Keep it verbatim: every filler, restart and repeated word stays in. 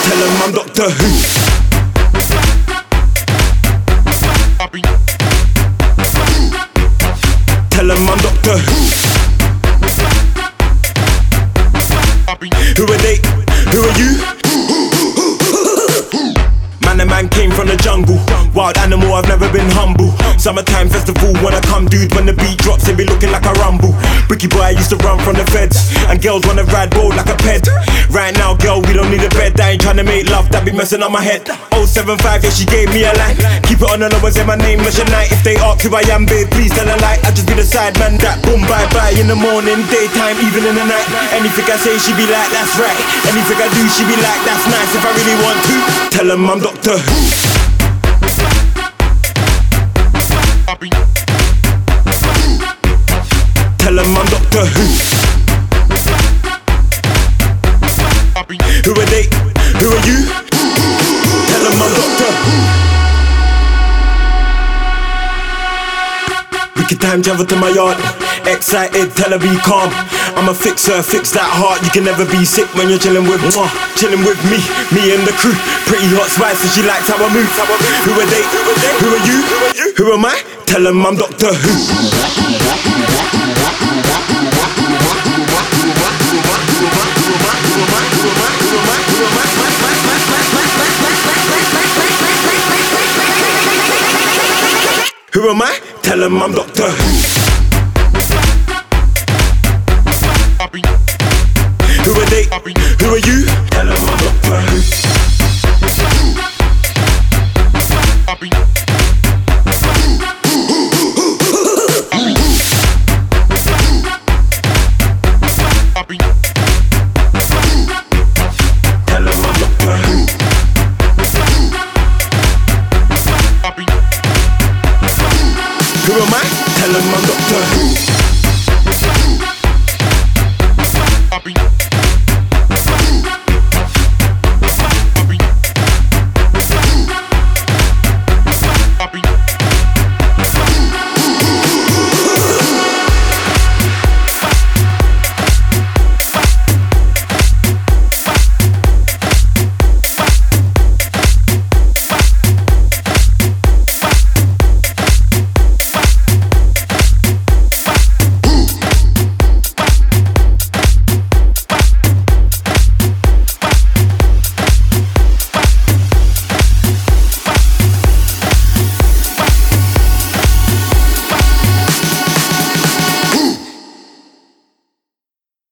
Tell them I'm Doctor Who. Tell them I'm Doctor Who. Who are they? Who are you? Man, a man came from the jungle. Wild animal, I've never been humble. Summertime festival, when I come, dude, when the beat drops, they be looking like a rumble. Bricky boy, I used to run from the feds, and girls wanna ride bold like a ped. Right now, girl, we don't need a bed. I ain't tryna make love, that be messing up my head. oh seven five, yeah, she gave me a line. Keep it on the low and say my name, Mission Night. If they ask who I am, babe, please tell a lie. I just be the side man that boom, bye bye. In the morning, daytime, even in the night. Anything I say, she be like, that's right. Anything I do, she be like, that's nice. If I really want to, tell them I'm Doctor Who. Tell them I'm Doctor Who. Who are they? Who are you? Tell them I'm Doctor Who. Wicked time, travel to my yard. Excited, tell her be calm. I'm a fixer, fix that heart. You can never be sick when you're chilling with mwah. Chilling with me, me and the crew. Pretty hot spice and she likes how I move. Who are they? Who are you? Who am I? Tell them I'm Doctor Who. Who am I? Tell them I'm Doctor Who. Who are they? Who are you?